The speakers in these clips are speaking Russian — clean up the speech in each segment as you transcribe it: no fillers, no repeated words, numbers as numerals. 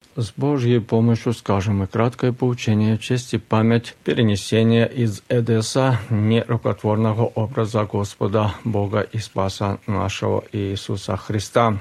С Божьей помощью скажем и краткое поучение в честь и память перенесения из Эдесса нерукотворного образа Господа Бога и Спаса нашего Иисуса Христа.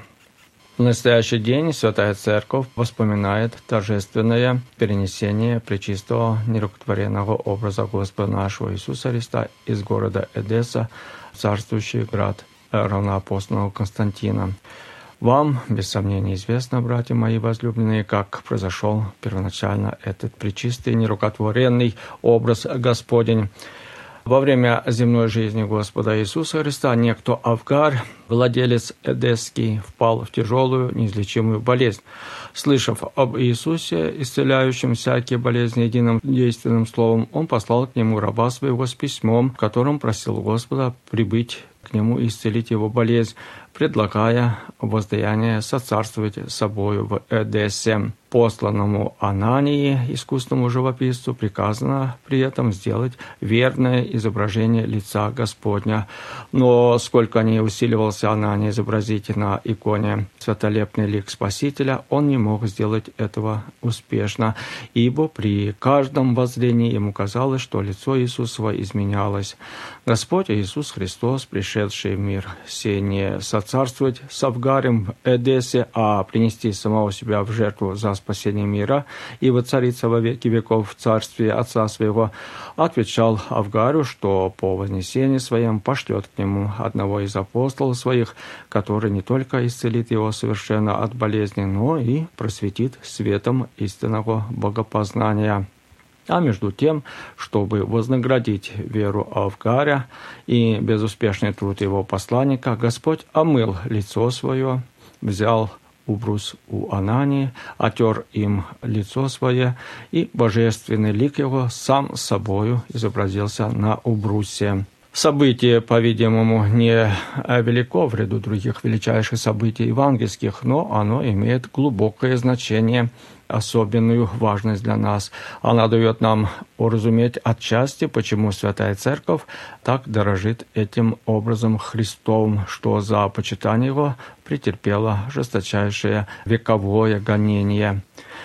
В настоящий день Святая Церковь вспоминает торжественное перенесение пречистого нерукотворенного образа Господа нашего Иисуса Христа из города Эдесса в царствующий град равноапостольного Константина. Вам, без сомнения, известно, братья мои возлюбленные, как произошел первоначально этот пречистый нерукотворенный образ Господень. Во время земной жизни Господа Иисуса Христа некто Авгар, владелец Эдесский, впал в тяжелую, неизлечимую болезнь. Слышав об Иисусе, исцеляющем всякие болезни единым действенным словом, он послал к нему раба своего с письмом, в котором просил Господа прибыть к нему и исцелить его болезнь, предлагая воздаяние соцарствовать с собою в Эдессе. Посланному Анании, искусному живописцу, приказано при этом сделать верное изображение лица Господня. Но сколько ни усиливался Анания изобразить на иконе святолепный лик Спасителя, он не мог сделать этого успешно, ибо при каждом воззрении ему казалось, что лицо Иисусова изменялось. Господь Иисус Христос, пришедший в мир сей, не соцарствовать с Авгарем в Эдессе, а принести самого себя в жертву за спасение мира и воцариться во веки веков в царстве Отца Своего, отвечал Авгару, что по вознесении Своем пошлет к нему одного из апостолов Своих, который не только исцелит его совершенно от болезни, но и просветит светом истинного богопознания. А между тем, чтобы вознаградить веру Авгаря и безуспешный труд его посланника, Господь омыл лицо свое, взял убрус у Анании, отер им лицо свое, и божественный лик его сам собою изобразился на убрусе. Событие, по-видимому, не велико в ряду других величайших событий евангельских, но оно имеет глубокое значение, особенную важность для нас. Она дает нам уразуметь отчасти, почему Святая Церковь так дорожит этим образом Христовым, что за почитание его претерпела жесточайшее вековое гонение.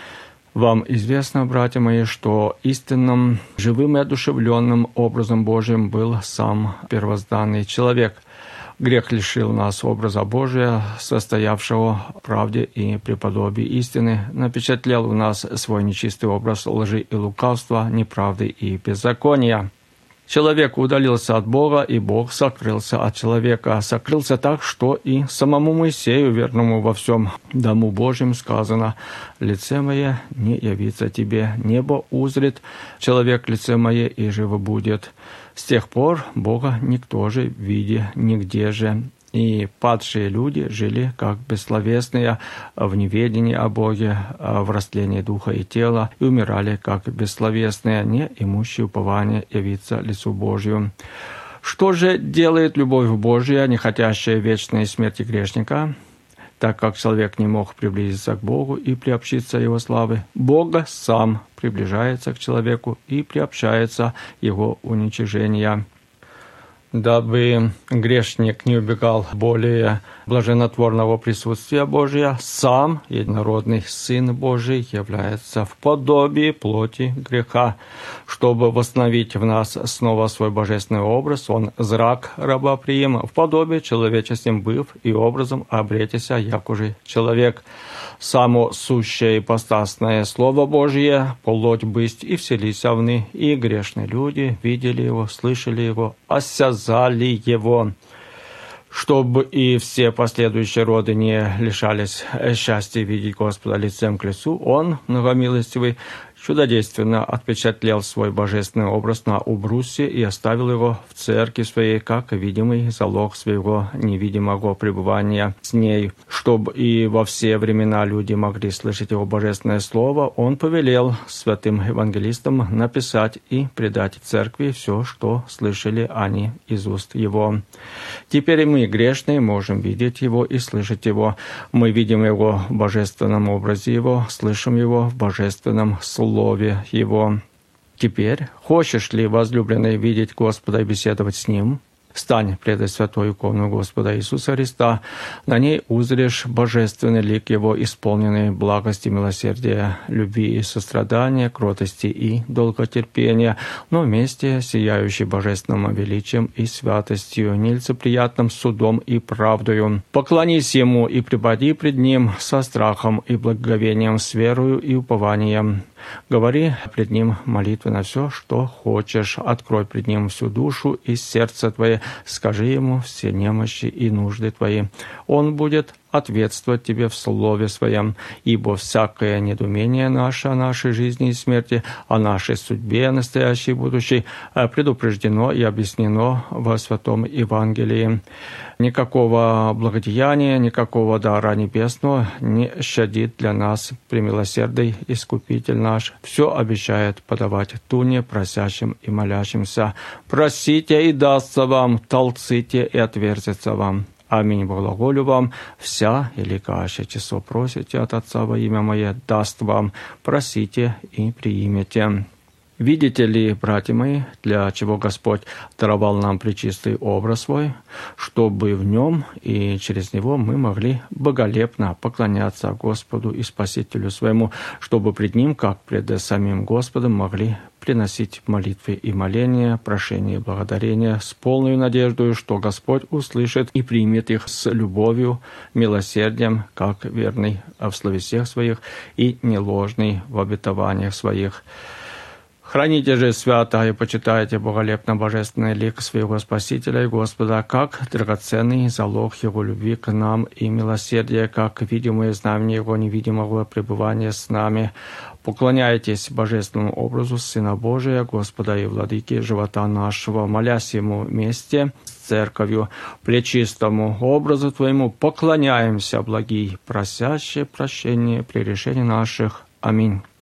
Вам известно, братья мои, что истинным, живым и одушевленным образом Божьим был сам первозданный человек. Грех лишил нас образа Божия, состоявшего в правде и преподобии истины, напечатлел в нас свой нечистый образ лжи и лукавства, неправды и беззакония. Человек удалился от Бога, и Бог сокрылся от человека. Сокрылся так, что и самому Моисею, верному во всем дому Божьем, сказано: «Лице мое не явится тебе, небо узрит человек лице мое, и живо будет». С тех пор Бога никто же виде нигде же. И падшие люди жили как бессловесные в неведении о Боге, в растлении духа и тела, и умирали как бессловесные, не имущие упования явиться лицу Божию. Что же делает любовь Божия, не хотящая вечной смерти грешника? Так как человек не мог приблизиться к Богу и приобщиться Его славы, Бог сам приближается к человеку и приобщается Его уничижения. Дабы грешник не убегал более блаженнотворного присутствия Божия, сам единородный Сын Божий является в подобии плоти греха. Чтобы восстановить в нас снова свой божественный образ, Он зрак раба приим, в подобии человеческим быв и образом обретися, якоже человек. Само сущее ипостасное Слово Божие, плоть бысть и вселися вны, и грешные люди видели Его, слышали Его, осязали Его. Чтобы и все последующие роды не лишались счастья видеть Господа лицем к лицу, Он, многомилостивый, чудодейственно отпечатлел свой божественный образ на убрусе и оставил его в церкви своей как видимый залог своего невидимого пребывания с ней. Чтобы и во все времена люди могли слышать Его божественное слово, Он повелел святым евангелистам написать и предать церкви все, что слышали они из уст Его. Теперь мы, грешные, можем видеть Его и слышать Его. Мы видим Его в божественном образе Его, слышим Его в божественном слове Его. Теперь, хочешь ли, возлюбленный, видеть Господа и беседовать с Ним? Стань пред святой икону Господа Иисуса Христа, на ней узришь божественный лик Его, исполненный благости, милосердия, любви и сострадания, кротости и долготерпения, но вместе сияющий божественным величием и святостью, нелицеприятным судом и правдою. Поклонись Ему и припади пред Ним со страхом и благоговением, с верою и упованием. Говори пред Ним молитвы на все, что хочешь. Открой пред Ним всю душу и сердце твое. Скажи Ему все немощи и нужды твои. Он будет ответствовать тебе в слове своем, ибо всякое недоумение наше о нашей жизни и смерти, о нашей судьбе, настоящей и будущей, предупреждено и объяснено во Святом Евангелии. Никакого благодеяния, никакого дара небесного не щадит для нас премилосердный Искупитель наш. Все обещает подавать туне просящим и молящимся. Просите, и дастся вам, толците, и отверзится вам. Аминь. Благоголю вам, вся великающее число просите от Отца во имя Мое, даст вам, просите и приимете. Видите ли, братья мои, для чего Господь даровал нам пречистый образ свой, чтобы в нем и через него мы могли боголепно поклоняться Господу и Спасителю своему, чтобы пред Ним, как пред самим Господом, могли приносить молитвы и моления, прошения и благодарения с полной надеждой, что Господь услышит и примет их с любовью, милосердием, как верный в словесях своих и неложный в обетованиях своих. Храните же свято и почитайте боголепно божественный лик своего Спасителя и Господа, как драгоценный залог Его любви к нам и милосердия, как видимое знамение Его невидимого пребывания с нами. Поклоняйтесь божественному образу Сына Божия, Господа и Владыки живота нашего, молясь Ему вместе с Церковью, пречистому образу Твоему поклоняемся, благий, просящие прощения при решении наших. Аминь.